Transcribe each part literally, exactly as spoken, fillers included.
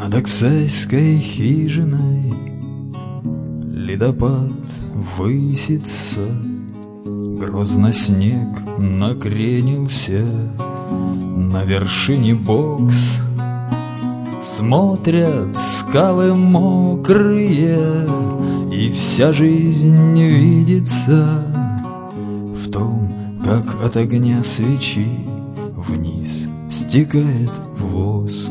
Над Оксайской хижиной ледопад высится, грозно снег накренился, на вершине бокс смотрят скалы мокрые, и вся жизнь видится в том, как от огня свечи вниз стекает воск.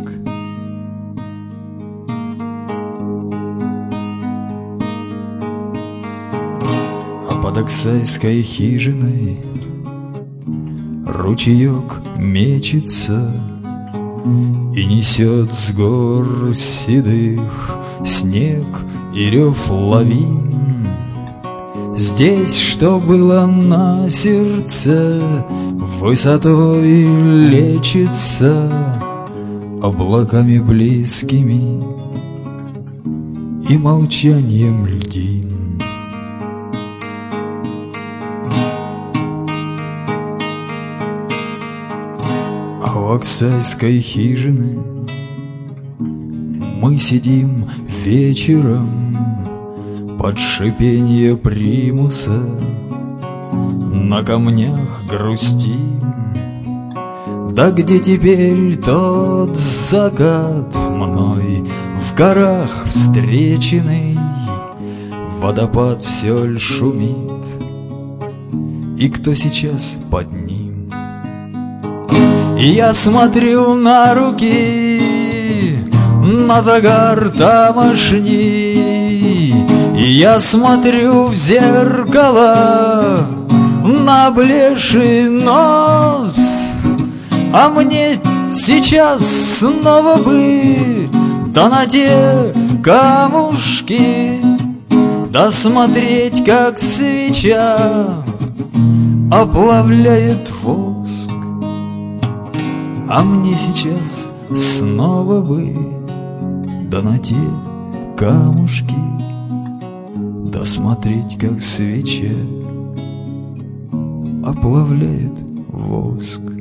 А под Оксайской хижиной ручеек мечется и несет с гор седых снег и рев лавин. Здесь, что было на сердце, высотой лечится облаками близкими и молчанием льдин. А у Оксайской хижины мы сидим вечером под шипенье примуса, на камнях грустим. Да где теперь тот закат мной в горах встреченный? Водопад все ль шумит, и кто сейчас под ним? И я смотрю на руки, на загар тамошний, и я смотрю в зеркало на облезший нос. А мне сейчас снова бы да на те камушки, да смотреть, как свеча оплавляет воск. А мне сейчас снова бы да на те камушки, да смотреть, как свеча оплавляет воск.